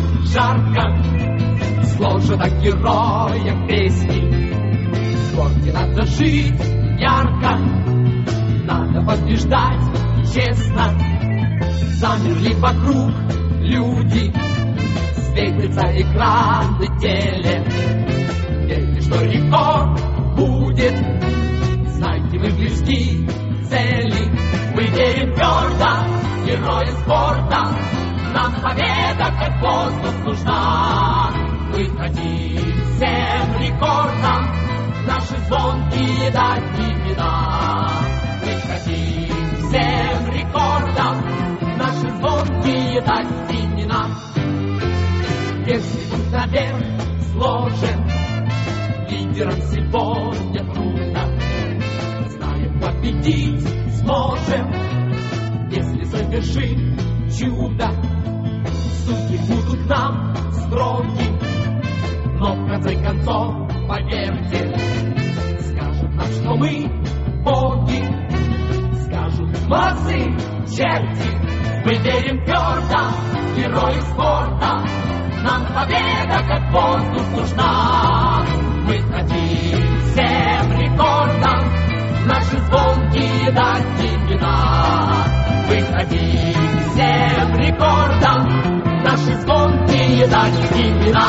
жарко, сложат о героях песни. В городе надо жить ярко, надо побеждать честно. Замерли вокруг люди, светятся экраны теле. Верьте, что рекорд будет, знайте, мы близки к цели. Мы верим твердо, герои спорта, нам победа как воздух нужна. Мы хотим всем рекордам наши звонкие дать имена. Мы хотим всем рекордам наши звонкие дать имена. Если путь наверх сложен, лидерам сегодня трудно. Знаем, победить сможем, если совершим чудо. Судьи будут нам строги, но в конце концов, поверьте, скажут нам, что мы боги. Скажут: молодцы, черти, мы верим твердо, герои спорта, нам победа как воздух нужна. Мы хотим всем рекордам наши звонкие дать имена. Мы хотим всем рекордам наши звонкие дать имена.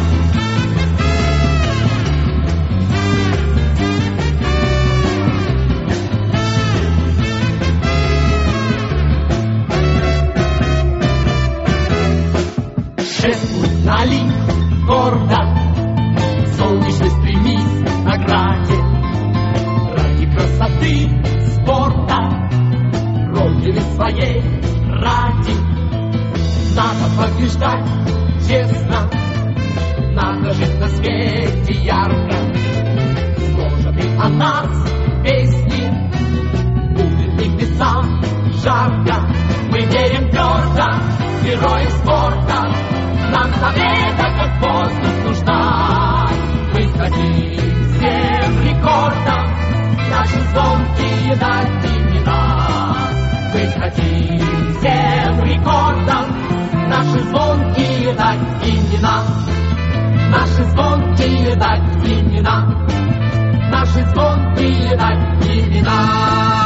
Шествуй вдали, гордо, солнечно стремись к награде. Ради красоты спорта, родины своей ради. Надо побеждать честно, надо жить на свете ярко. Сложат и о нас песни, будет небесам жарко. Мы верим твердо, герои спорта, нам победа как воздух нужна. Мы хотим всем рекордам наши звонкие дать имена. Мы хотим всем рекордам наши звонкие дать имена. Наши звонкие дать имена. Наши звонкие дать имена.